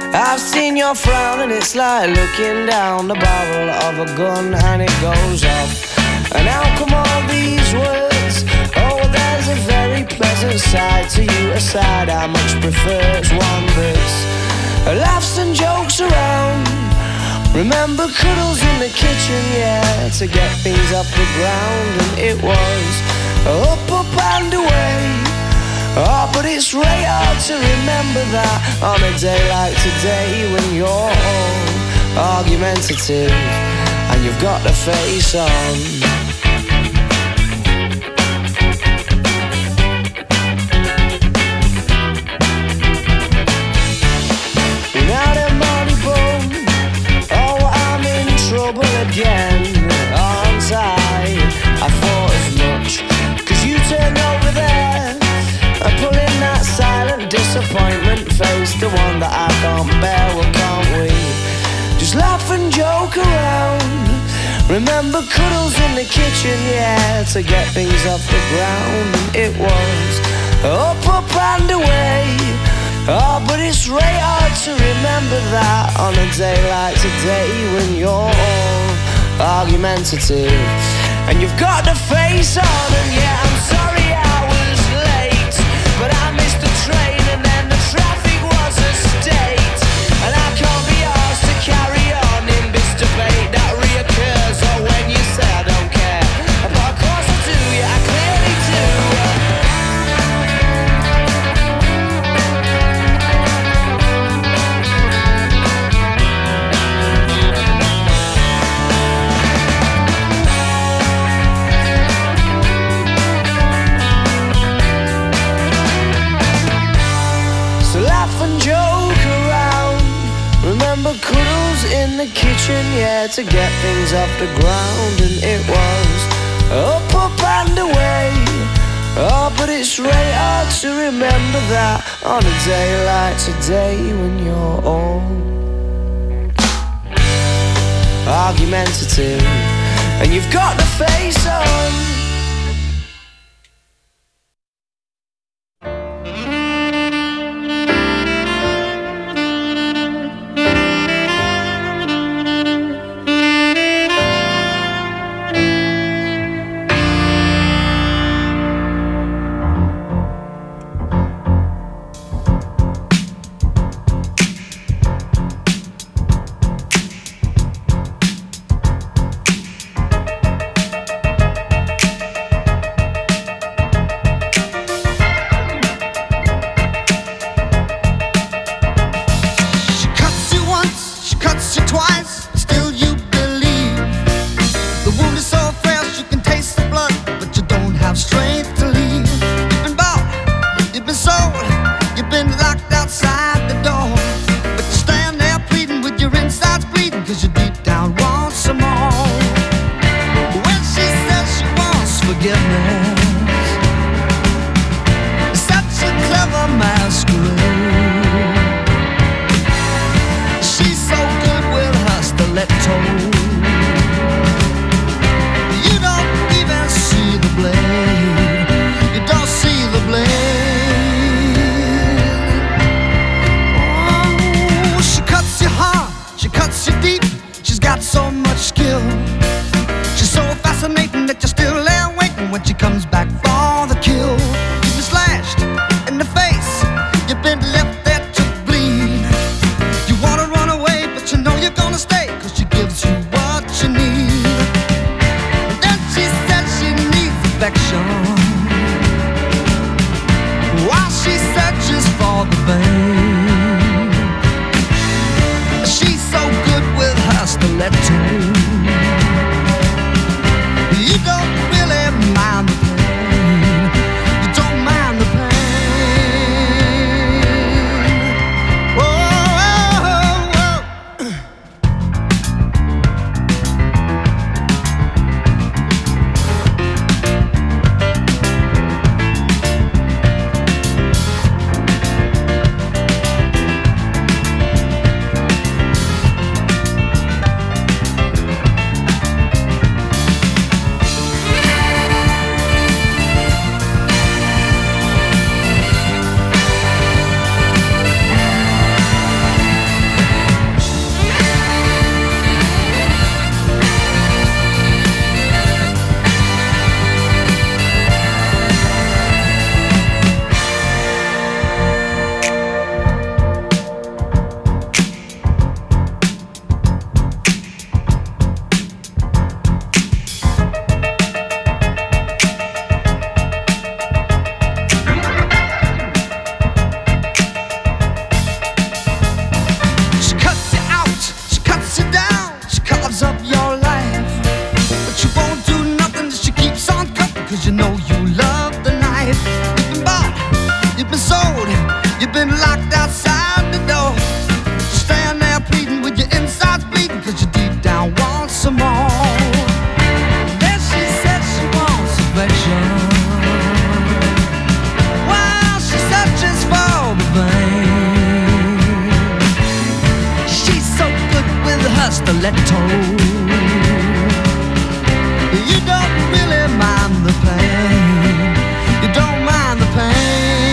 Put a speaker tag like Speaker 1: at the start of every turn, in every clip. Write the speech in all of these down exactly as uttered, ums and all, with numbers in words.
Speaker 1: I've seen your frown and it's like looking down the barrel of a gun and it goes off. And how come all these words? Oh, there's a very pleasant side to you, a side I much prefer. It's one that's laughs and jokes around. Remember cuddles in the kitchen, yeah, to get things off the ground. And it was up, up and away. Oh, but it's really hard to remember that on a day like today, when you're all argumentative and you've got the face on. Again, aren't I? I thought as much, cause you turned over there and pulling that silent disappointment face, the one that I can't bear. Well, can't we just laugh and joke around? Remember cuddles in the kitchen, yeah, to get things off the ground. And it was up, up and away. Oh, but it's really hard to remember that on a day like today, when you're all argumentative and you've got the face on. And yeah, I'm sorry I was late, but I missed the train and then the traffic was a state. And I can't be asked to carry on in this debate that reoccurs. Or when you say I don't care, but of course I do, yeah, I clearly do. Cuddles in the kitchen, yeah, to get things off the ground. And it was up, up and away. Oh, but it's really hard to remember that on a day like today, when you're all argumentative and you've got the face on. stiletto. You don't really mind the pain. You don't mind the pain.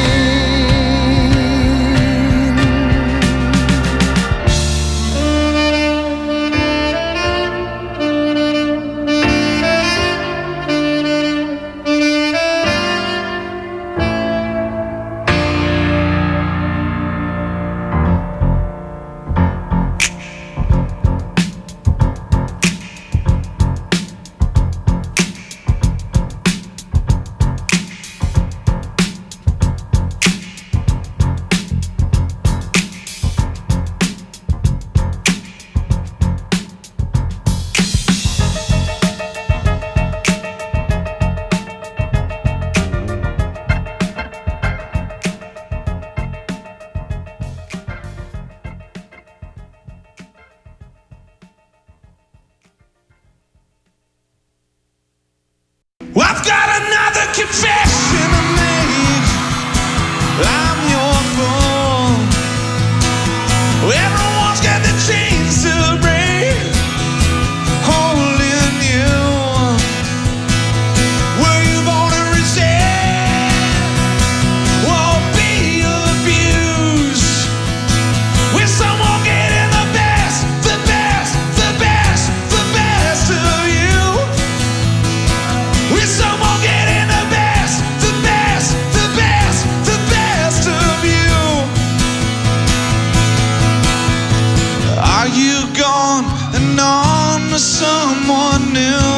Speaker 2: I've got another confession to make. I'm your fool. Everyone's got the chains to break, holding you. Were you gonna resist? Won't be abused. With someone getting the best, the best, the best, the best of you. With someone getting the best, the best, the best, the best of you. Are you gone and on to someone new?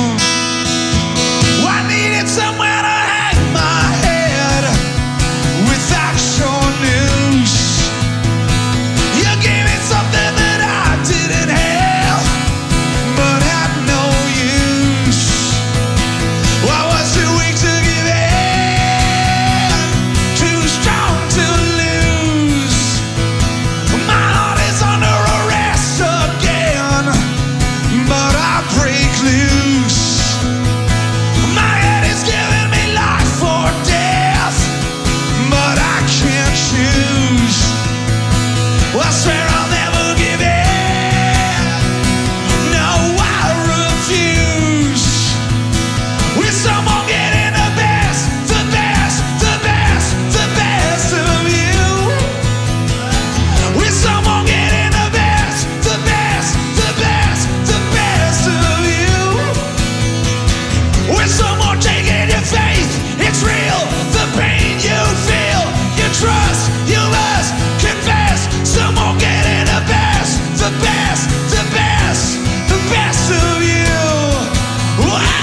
Speaker 2: I needed somewhere to hang my head without your news. You gave me something that I didn't have, but had no use. I was too weak to give in, too strong to lose. My heart is under arrest again, but I break loose. My head is giving me life or death, but I can't choose. I swear I'll never give in. No, I refuse. With someone getting the best, the best, the best, the best of you. With someone getting the best, the best, the best, the best of you. With someone taking your faith, it's real. The pain you feel, you trust, you must confess. Someone getting the best, the best, the best, the best of you. Wow.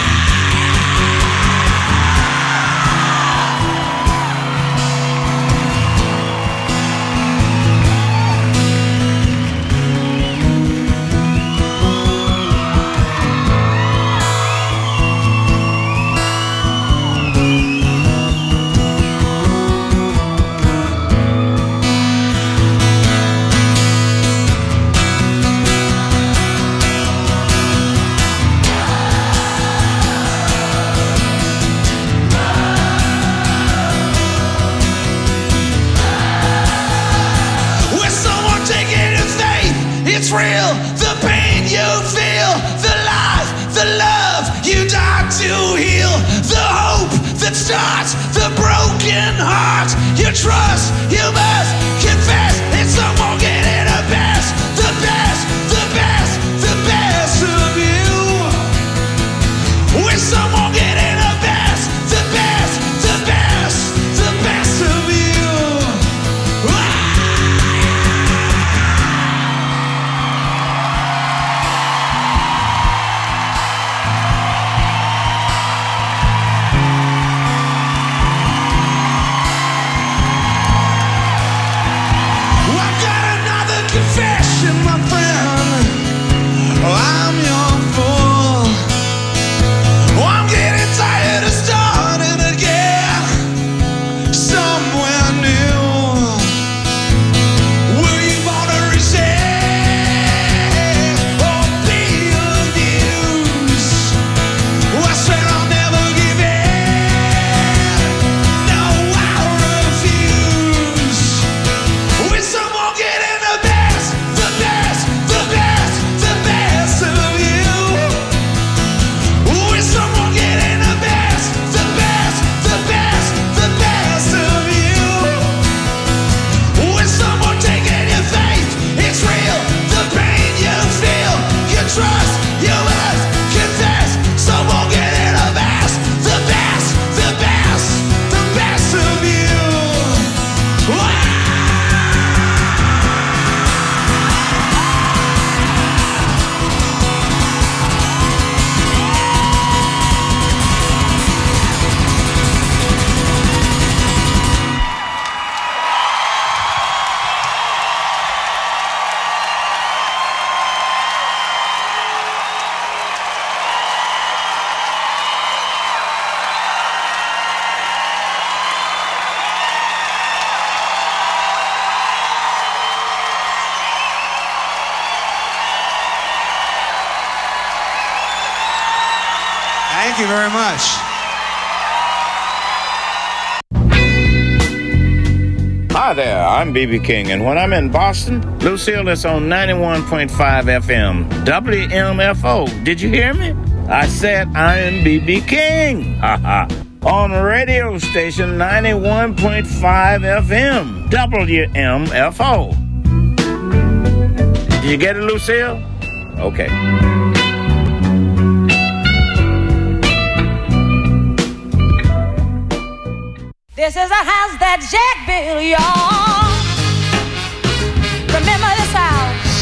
Speaker 2: With someone taking your faith, it's real. The pain you feel, the life, the love you died to heal, the hope that starts the broken heart. You trust, you must confess. It's someone getting the best, the best, the best, the best of you. With someone getting the best, the best, the best, the best of you. Ah! I've got you very much.
Speaker 3: Hi there, I'm B B King, and when I'm in Boston, Lucille is on ninety-one point five F M, W M F O. Did you hear me? I said I'm B B King. Ha ha. On radio station ninety-one point five F M, W M F O. Did you get it, Lucille? Okay.
Speaker 4: This is a house that Jack built, y'all. Remember this house?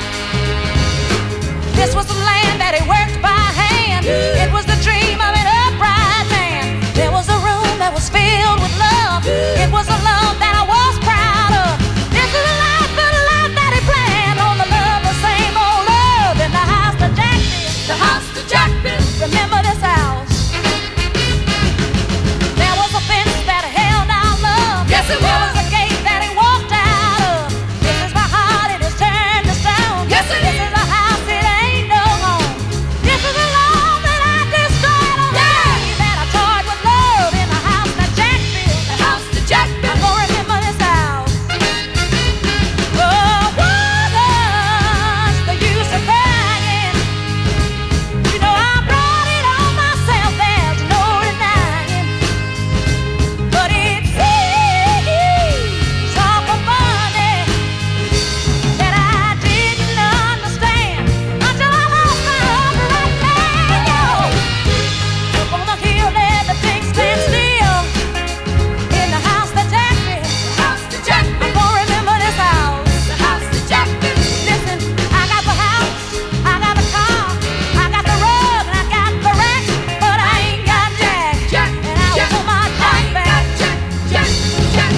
Speaker 4: This was the land that he worked by hand. It was the dream of an upright man. There was a room that was filled with love. It was a love that I was proud of. This is a life, the life that he planned on the love, the same old love in the house that Jack built. The house that Jack built. Remember this house? There was a fence that held our love. Yes, it was. There was a gate that he walked out of. This is my heart, it is turned to stone. Yes, it this is. This is a house, it ain't no home. This is a love that I destroyed on the day that I toyed with love in the house that Jack built. The house that Jack built. I'm gonna remember this house. Oh, brothers, the use of crying. You know I brought it on myself, there's no denying. But it seems awful funny that I didn't understand until I lost my upright man, yo. Up on the hill, everything stands still in the house that Jack built. The house that Jack built. I'm gonna remember this house. The house that Jack built. Listen, I got the house, I got the car, I got the rug, and I got the rack, but I ain't got Jack. Jack, and I
Speaker 5: Jack.
Speaker 4: want my Jack back.
Speaker 5: Jack, Jack, Jack.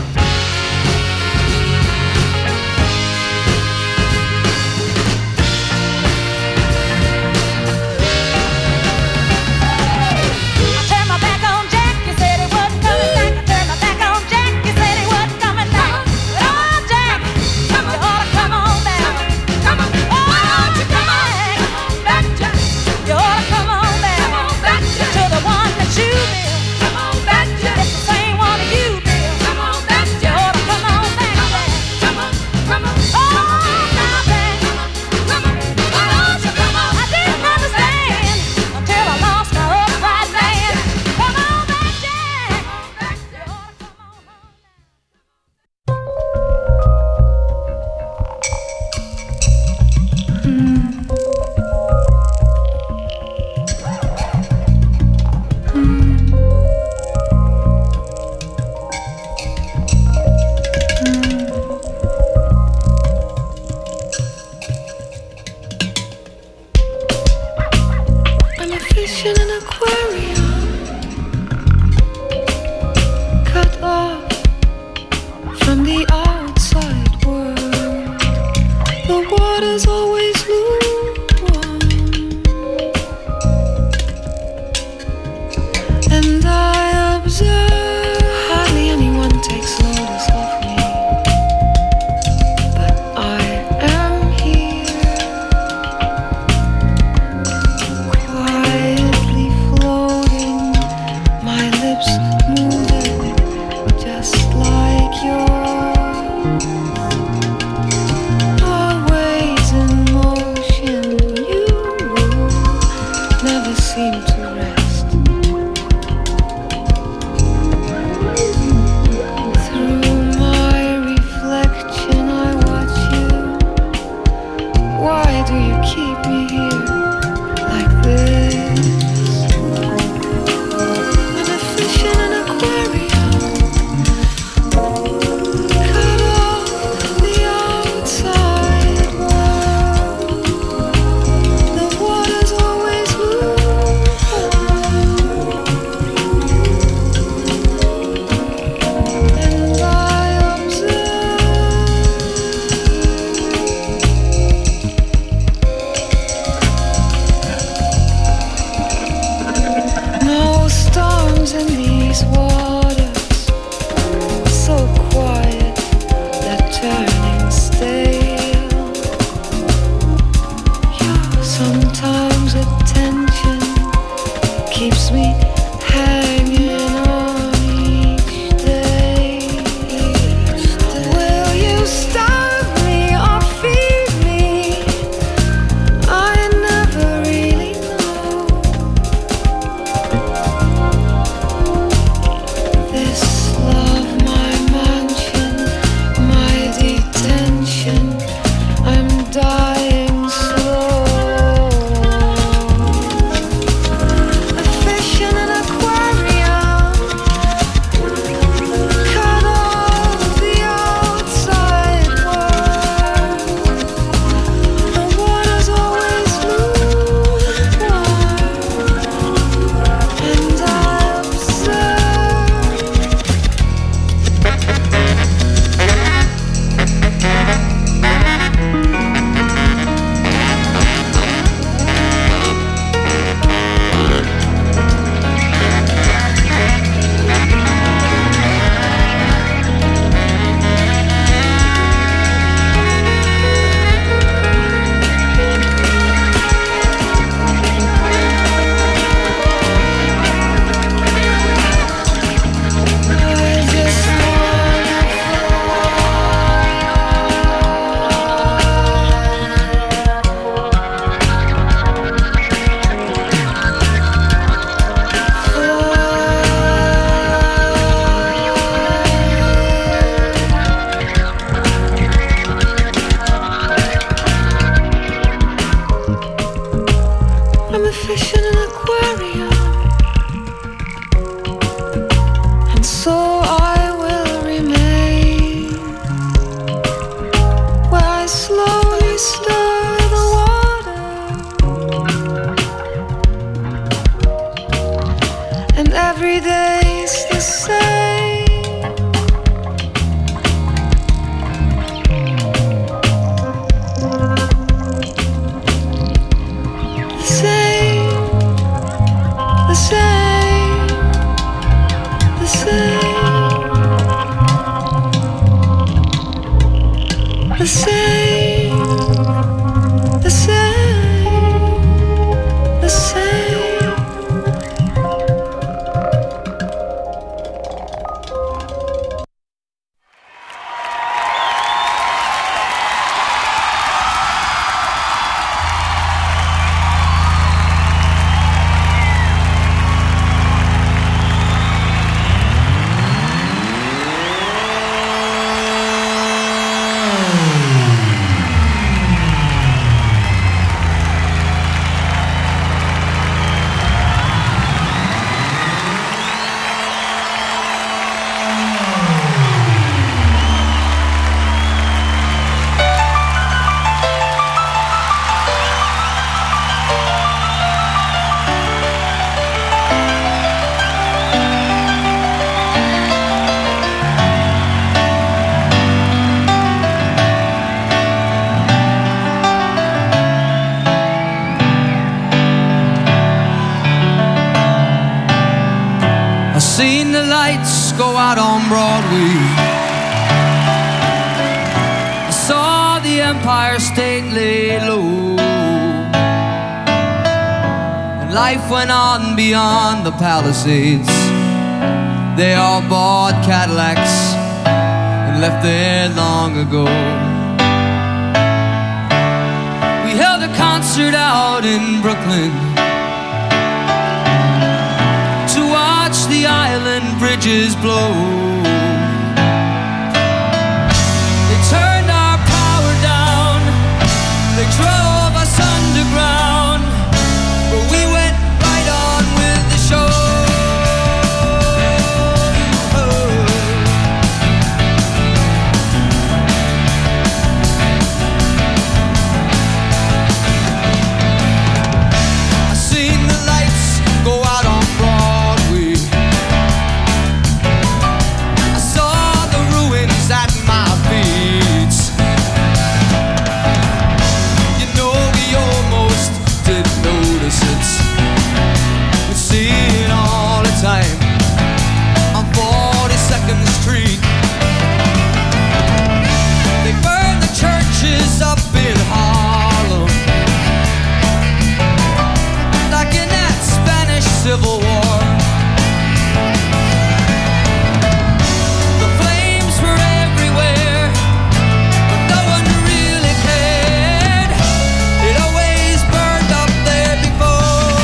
Speaker 4: I turned my back on Jack, he said he wasn't coming back. I turned my back on Jack, he said he wasn't coming back. Oh, Jack, you ought to come on back.
Speaker 5: Come on,
Speaker 4: Oh,
Speaker 5: why don't you come on?
Speaker 4: Jack,
Speaker 5: Come on back, Jack.
Speaker 4: you ought to come on back.
Speaker 5: Come on back, Jack.
Speaker 4: To the one that you built.
Speaker 5: Come on back, Jack.
Speaker 4: It's the same one that you built.
Speaker 5: Come on back,
Speaker 4: You
Speaker 5: Jack.
Speaker 4: ought to come on back, Jack.
Speaker 5: Come on, come on,
Speaker 4: Oh, now, Jack,
Speaker 5: come on. Why don't you come on?
Speaker 4: I didn't understand until I lost my upright man. Come on back, Jack. You ought to come on home.
Speaker 6: I'm a fish in an aquarium, cut off from the outside world. The water's always lukewarm, and I observe hardly anyone takes notice of me, but I am here. Quietly floating, my lips moving just like yours. Always in motion, you never seem to rest. Through my reflection, I watch you. Why do you keep me here? Like this, I'm a fish in an aquarium, cut off the outside world. The water's always lukewarm, and I observe. No storms in these waters, so quiet that turning stale. Yeah, sometimes attention every day's the same. The same, the same, the same, the same, the same, the same.
Speaker 7: Seen the lights go out on Broadway. I saw the Empire State lay low, and life went on beyond the Palisades. They all bought Cadillacs and left there long ago. We held a concert out in Brooklyn to watch the island bridges blow. They turned our power down, they drove us underground, but we went right on with the show. I seen the lights go out on Broadway. I saw the ruins at my feet. You know we almost didn't notice it. We see it all the time on forty-second Street. They burned the churches up in Harlem, like in that Spanish Civil War. The flames were everywhere, but no one really cared. It always burned up there before.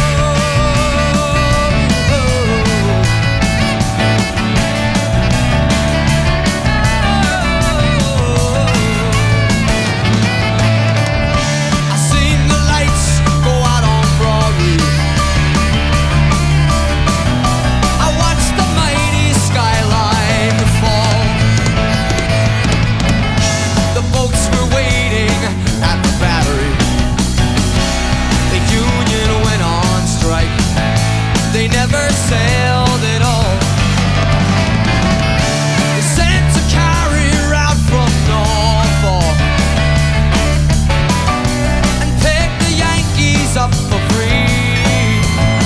Speaker 7: I seen the lights go out on Broadway. I watched the mighty skyline fall. The boats were waiting at the Battery. The Union went on strike. They never sailed at all. They sent a carrier out from Norfolk and picked the Yankees up for free.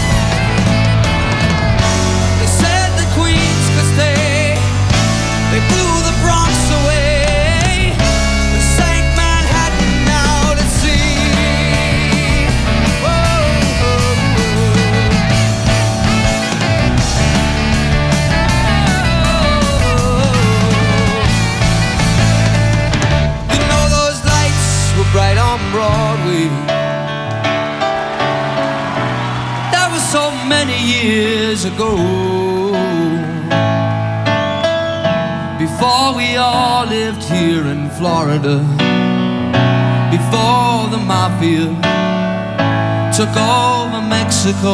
Speaker 7: They said the Queens could stay. They blew the Bronx away. They sank Manhattan out at sea. Whoa, whoa, whoa. You know those lights were bright on Broadway. That was so many years ago, before we all lived here in Florida, before the mafia took over Mexico.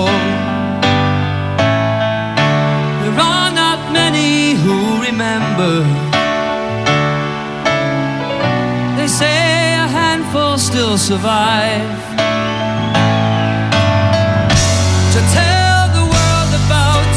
Speaker 7: There are not many who remember. They say a handful still survive to tell the world about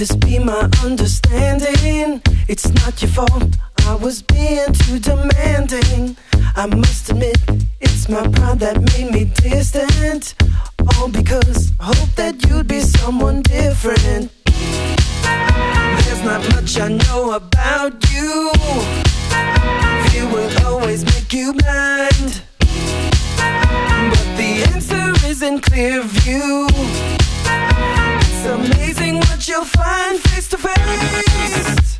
Speaker 1: this be my understanding? It's not your fault, I was being too demanding. I must admit, it's my pride that made me distant. All because I hope that you'd be someone different. There's not much I know about you. Fear will always make you blind. But the answer is in clear view. It's amazing what you'll find face to face.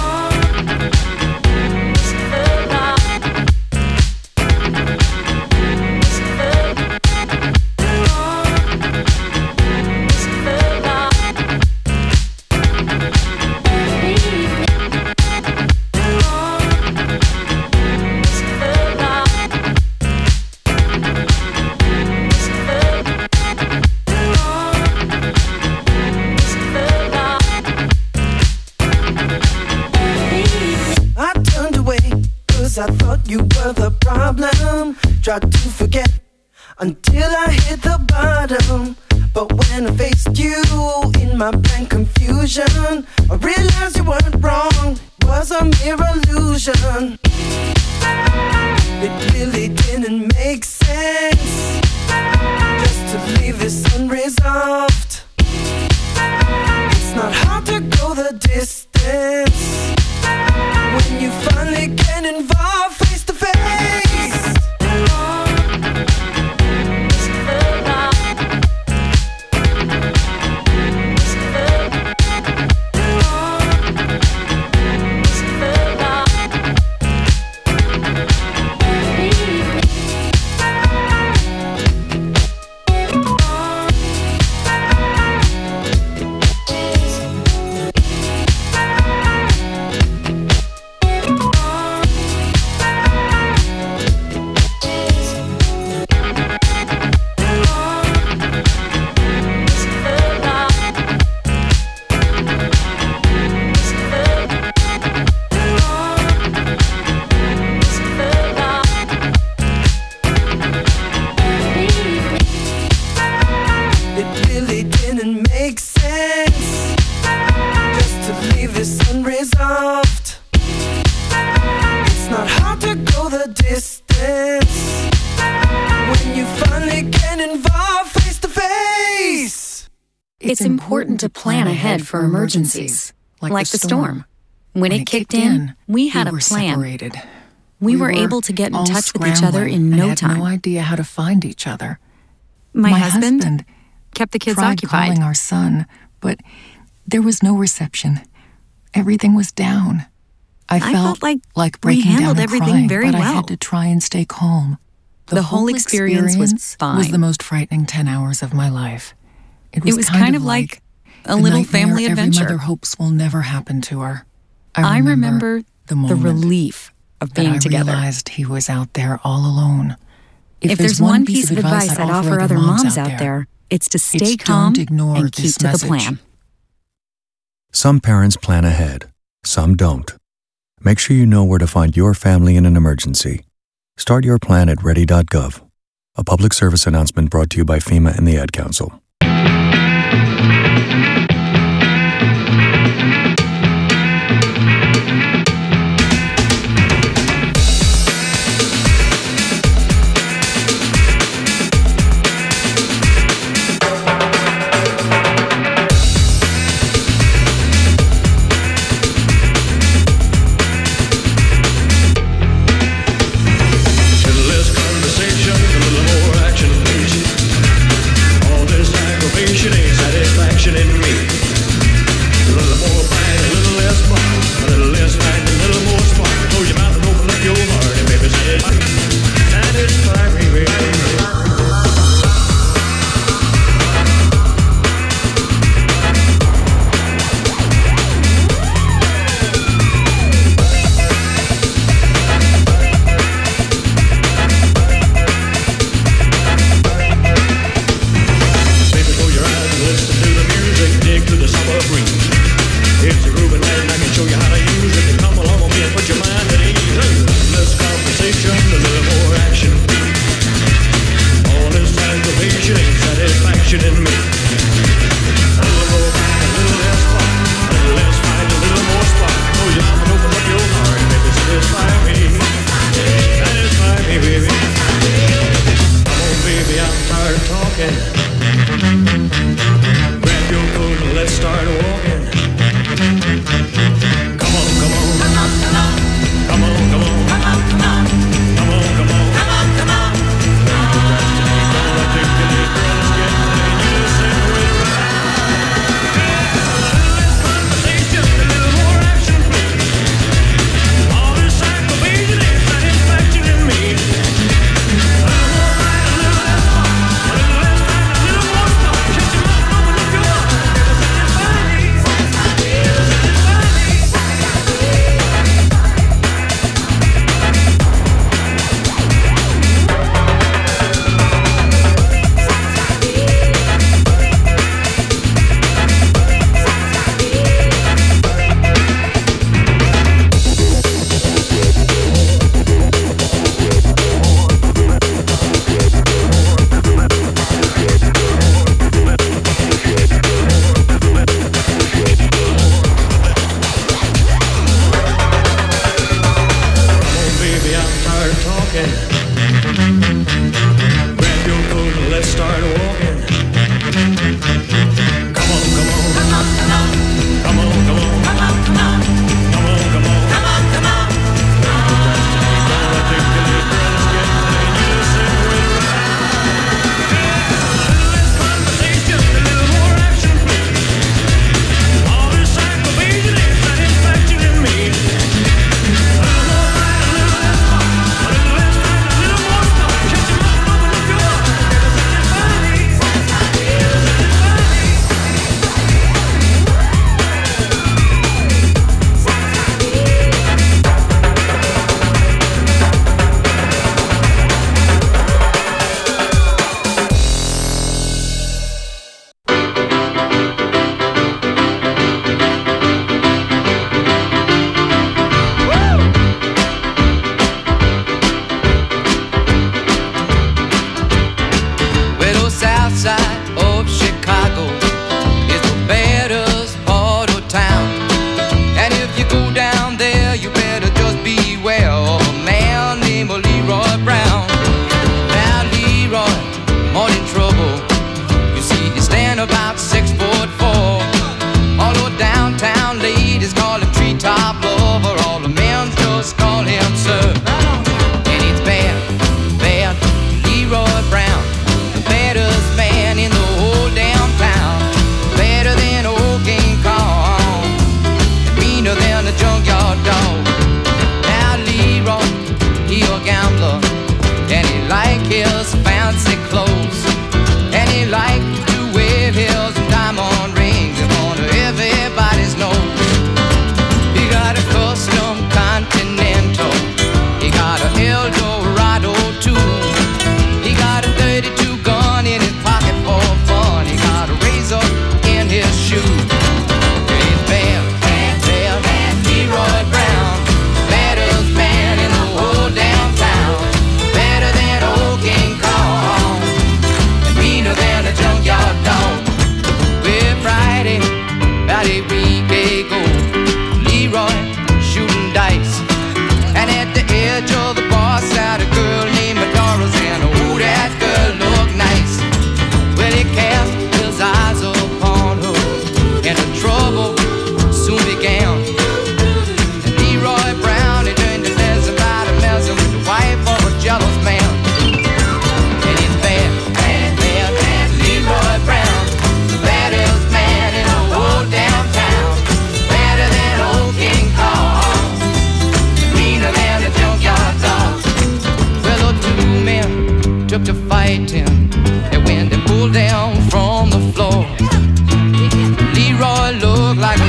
Speaker 1: I thought you were the problem. Tried to forget until I hit the bottom. But when I faced you in my blank confusion, I realized you weren't wrong. It was a mere illusion. It really didn't make sense just to leave this unresolved. It's not hard to go the distance when you finally get involved face to face.
Speaker 8: It's important to plan ahead for emergencies, like the storm. When it kicked in, we had a plan. We were able to get in touch with each other in no time.
Speaker 9: I had no idea how to find each other.
Speaker 8: My,
Speaker 9: My
Speaker 8: husband,
Speaker 9: husband
Speaker 8: kept the kids
Speaker 9: tried
Speaker 8: occupied.
Speaker 9: calling our son, but there was no reception. Everything was down. I felt,
Speaker 8: I felt like,
Speaker 9: like breaking
Speaker 8: we handled
Speaker 9: down and
Speaker 8: everything
Speaker 9: crying,
Speaker 8: very
Speaker 9: but
Speaker 8: well.
Speaker 9: I had to try and stay calm.
Speaker 8: The, the whole, whole experience, experience was fine.
Speaker 9: Was the most frightening ten hours of my life. It was,
Speaker 8: it was
Speaker 9: kind,
Speaker 8: kind
Speaker 9: of
Speaker 8: like, like a
Speaker 9: the
Speaker 8: little family adventure.
Speaker 9: Every mother hopes will never happen to her.
Speaker 8: I remember, I remember
Speaker 9: the, moment
Speaker 8: the relief of being
Speaker 9: I
Speaker 8: together.
Speaker 9: I realized he was out there all alone.
Speaker 8: If, if there's, there's one piece of advice I'd, I'd offer other moms, moms out there, there, it's to stay
Speaker 9: it's
Speaker 8: calm
Speaker 9: don't ignore
Speaker 8: and keep
Speaker 9: this
Speaker 8: to
Speaker 9: message.
Speaker 8: the plan.
Speaker 10: Some parents plan ahead, some don't. Make sure you know where to find your family in an emergency. Start your plan at ready dot gov. A public service announcement brought to you by FEMA and the Ad Council.
Speaker 2: Satisfaction in me.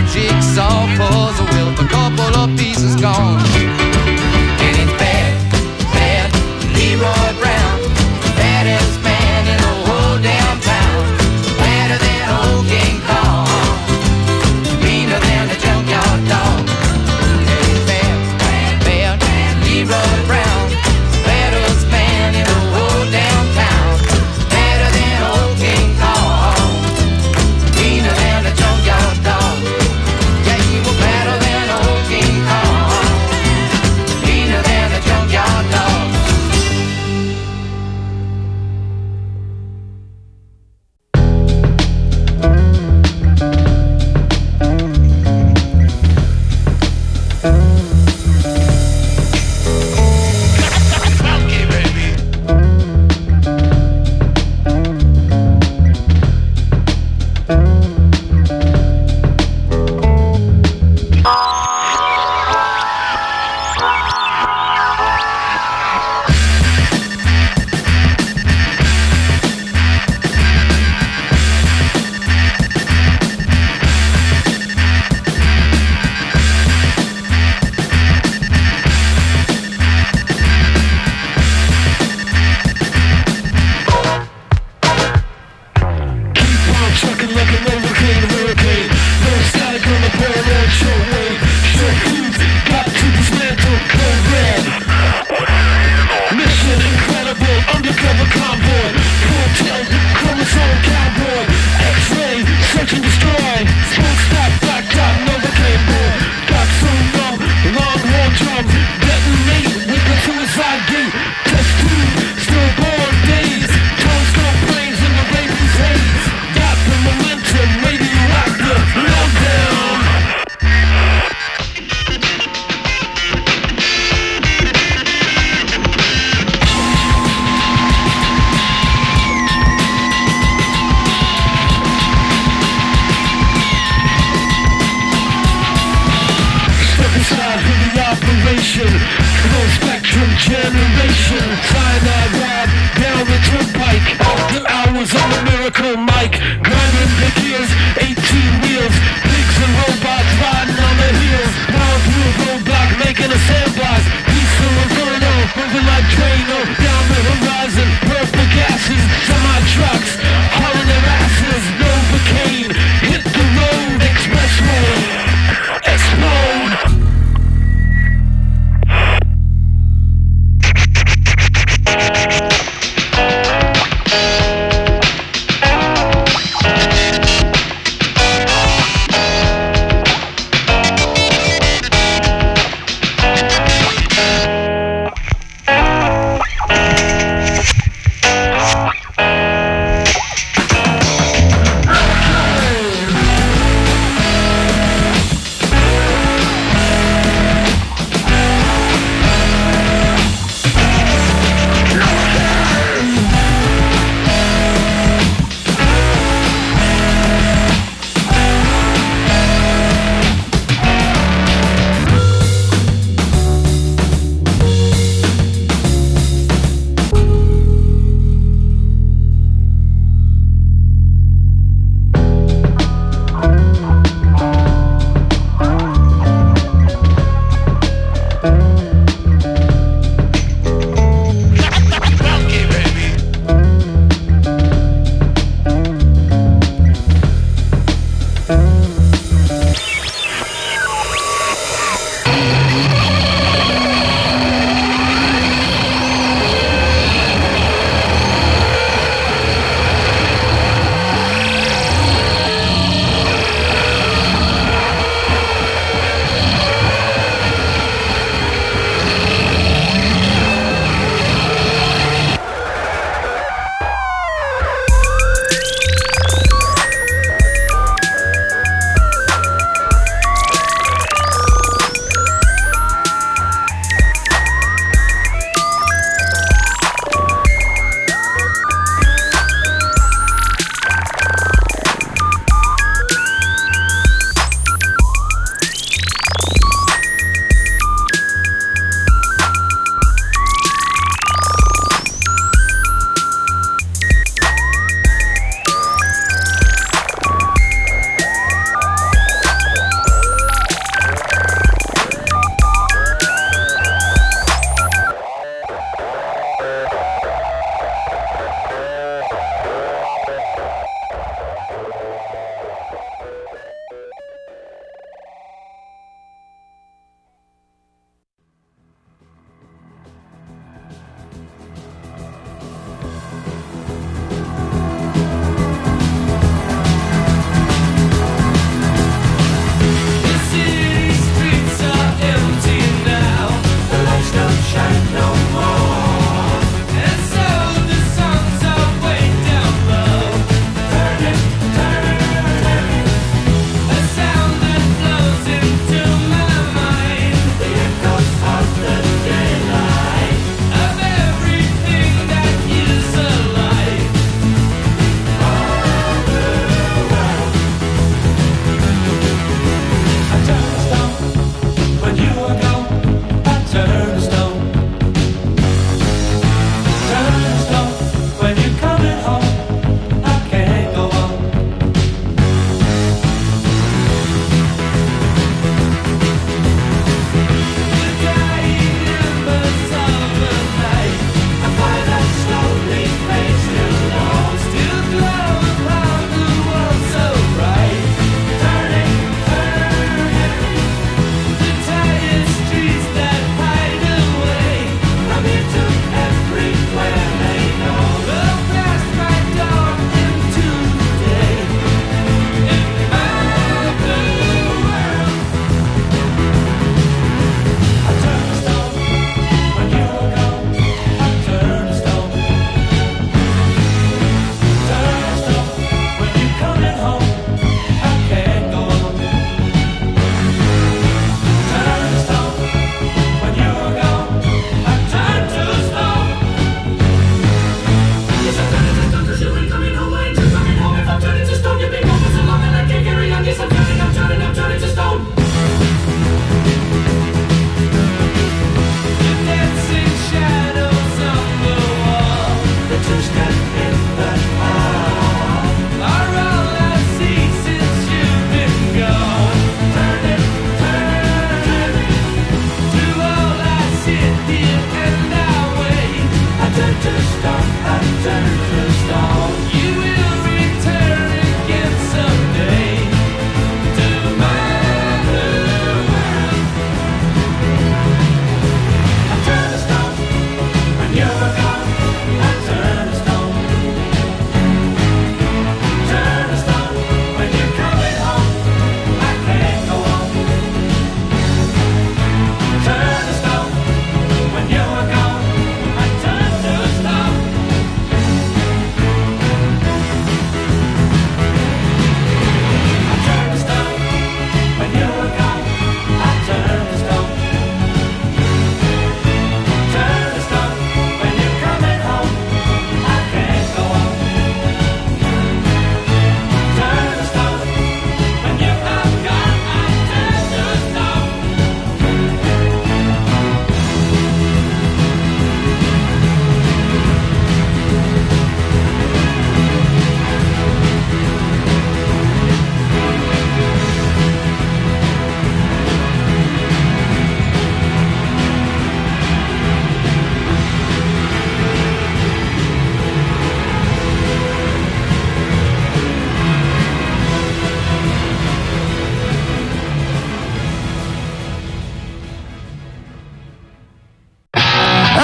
Speaker 7: jigsaw puzzle with a couple of pieces gone. And it's bad, bad, Leroy Brown, baddest man in the whole damn town, badder than old King Kong, meaner than the junkyard dog. And it's bad, bad, bad, Leroy Brown, baddest man in the whole damn town, badder than old King Kong, meaner than the junkyard dog. Yeah, he was better than old King Kong, meaner than the junkyard dog.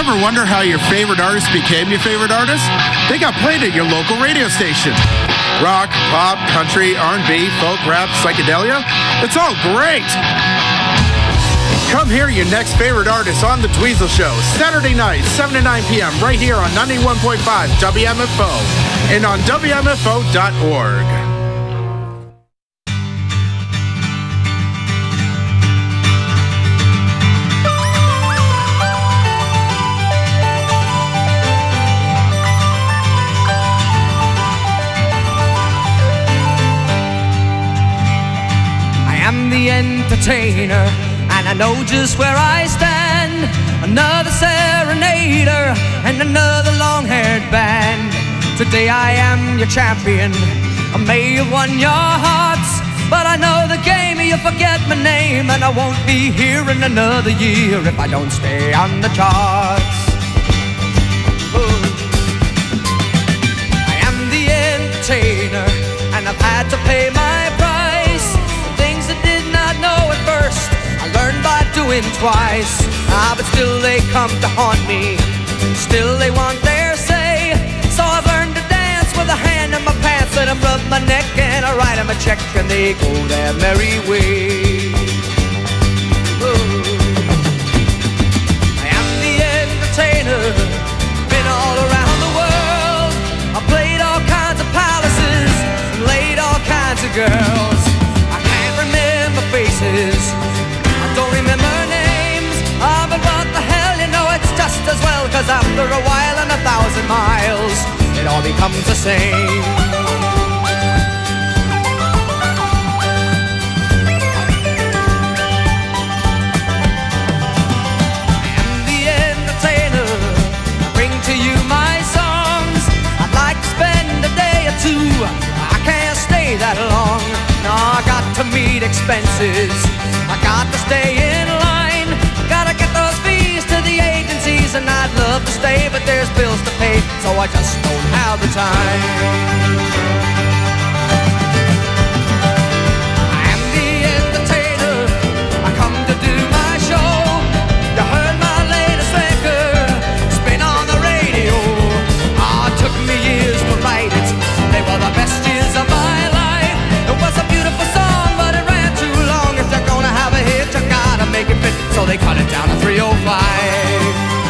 Speaker 11: Ever wonder how your favorite artist became your favorite artist? They got played at your local radio station. Rock, pop, country, R and B, folk, rap, psychedelia. It's all great. Come hear your next favorite artist on The Dweezil Show, Saturday night, seven to nine p.m. right here on ninety-one point five W M F O and on W M F O dot org.
Speaker 7: I am the entertainer, and I know just where I stand. Another serenader and another long-haired band. Today I am your champion. I may have won your hearts, but I know the game, you forget my name, and I won't be here in another year if I don't stay on the charts. Ooh. I am the entertainer, and I've had to pay my price. Things I did not know at first, I learned by doing twice. Ah, but still they come to haunt me, still they want their say. So I've learned to dance with a hand in my pants, and I rub my neck and I write them a check, and they go their merry way. Ooh. I am the entertainer, been all around the world. I played all kinds of palaces and laid all kinds of girls. I can't remember faces, I don't remember names. Ah, but what the hell, you know it's just as well, 'cause after a while and a thousand miles, it all becomes the same. I am the entertainer, I bring to you my songs. I'd like to spend a day or two, I can't stay that long. No, I got to meet expenses, I got to stay in line, gotta get those fees to the agencies, and I'd love to stay, but there's bills to pay, so I just don't have the time. I am the entertainer, I come to do my show. You heard my latest record, it's been on the radio. Ah, it took me years to write it, they were the best years of my life. It was a beautiful song, but it ran too long. If you're gonna have a hit, you gotta make it fit, so they cut it down to three oh five.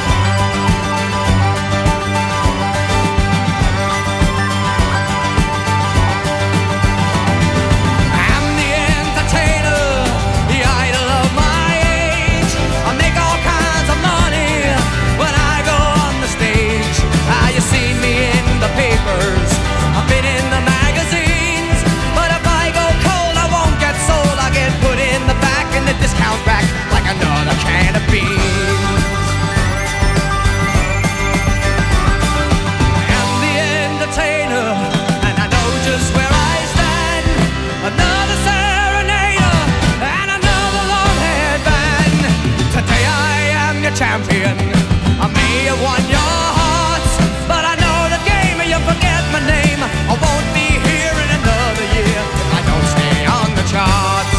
Speaker 7: I'm the entertainer, the idol of my age. I make all kinds of money when I go on the stage. Ah, you see me in the papers, I've been in the magazines, but if I go cold, I won't get sold. I get put in the back in the discount rack like another can of beans. I am the entertainer, and I know just where I stand. Another serenader and another long-haired band. Today I am your champion, I may have won your hearts, but I know the game, you forget my name. I won't be here in another year if I don't stay on the charts.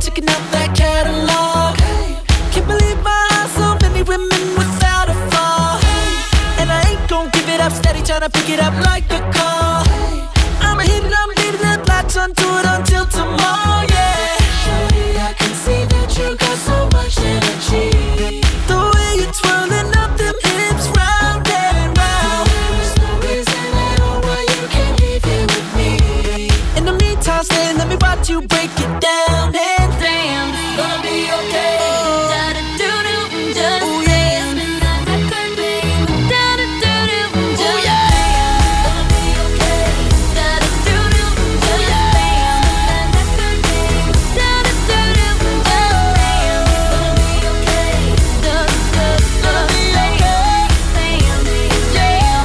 Speaker 1: checking out that catalog. Can't believe my eyes, so many women without a flaw. And I ain't gon' give it up, steady tryna pick it up like a call. I'ma hit it, I'ma leave it, and latch onto it until tomorrow, yeah. Shawty, I can see that you got so much energy. The way you're twirling up them hips round and round. There's no reason at all why you can't leave here with me. In the meantime, stay, let me watch you break it down. And damn, it's gonna be okay. Da-da-doo-doo, just oh, yeah. Spin that record, baby. Da-da-doo-doo, just yeah. Gonna be okay. Da-da-doo-doo, just damn. Spin that record, baby. Da-da-doo-doo, just damn. Gonna be okay. Da-da-doo-doo, gonna be okay. Damn, damn,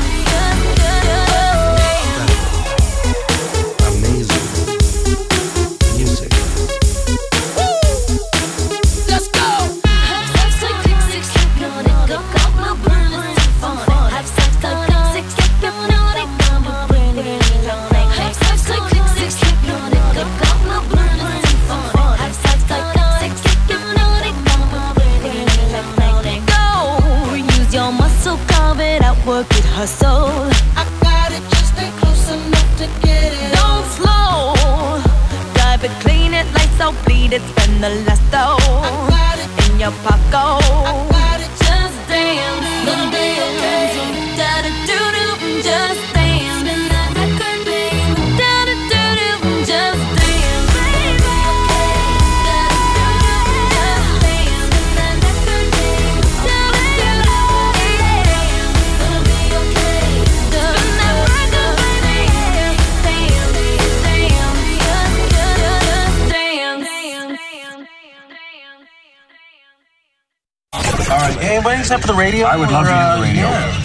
Speaker 1: da-da-doo-doo, damn.
Speaker 12: Amazing music.
Speaker 1: Let's go. Go, use your muscle, carve it out, work it, hustle. I got it, just stay close enough to get it. Don't slow, drive it, clean it, lights out, bleed it, spend the last dough. I got it in your pocket. I got it, just dance, gonna be okay. Da-da-doo-doo, just dance. Spin that record, baby. Da-da-doo-doo, just dance, baby. Da-da-doo-doo, just dance. Spin that record, baby. Da-da-doo-doo, gonna be okay. Spin that record, baby. Dance, dance, just dance.
Speaker 12: All right, anybody except for the radio?
Speaker 13: I would love
Speaker 12: or,
Speaker 13: to hear the
Speaker 12: uh,
Speaker 13: radio.
Speaker 12: yeah.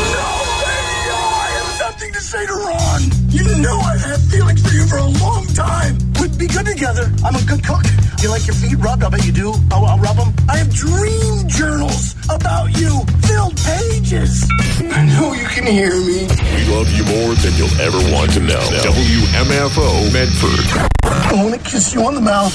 Speaker 2: I have nothing to say to Ron. You know I've had feelings for you for a long time. We'd be good together. I'm a good cook. You like your feet rubbed? I bet you do. I'll, I'll rub them. I have dream journals about you. Filled pages. I know you can hear me.
Speaker 14: We love you more than you'll ever want to know. W M F O Medford.
Speaker 2: I want to kiss you on the mouth.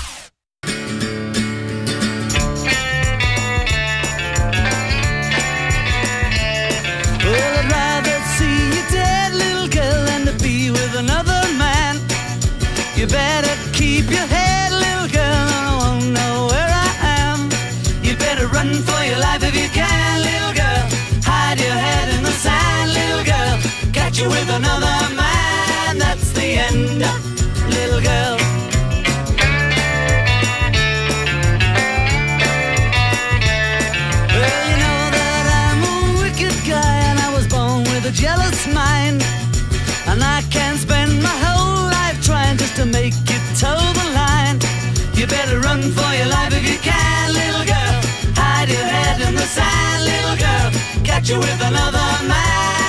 Speaker 1: Well, I'd rather see you dead, little girl, than to be with another man. You better keep your head, little girl, I won't know where I am. You better run for your life if you can, little girl. Hide your head in the sand, little girl. Catch you with another man, that's the end, little girl. Well, you know that I'm a wicked guy, and I was born with a jealous mind. And I can spend my whole life trying just to make you toe the line. You better run for your life if you can, little girl. Hide your head in the sand, little girl. Catch you with another man.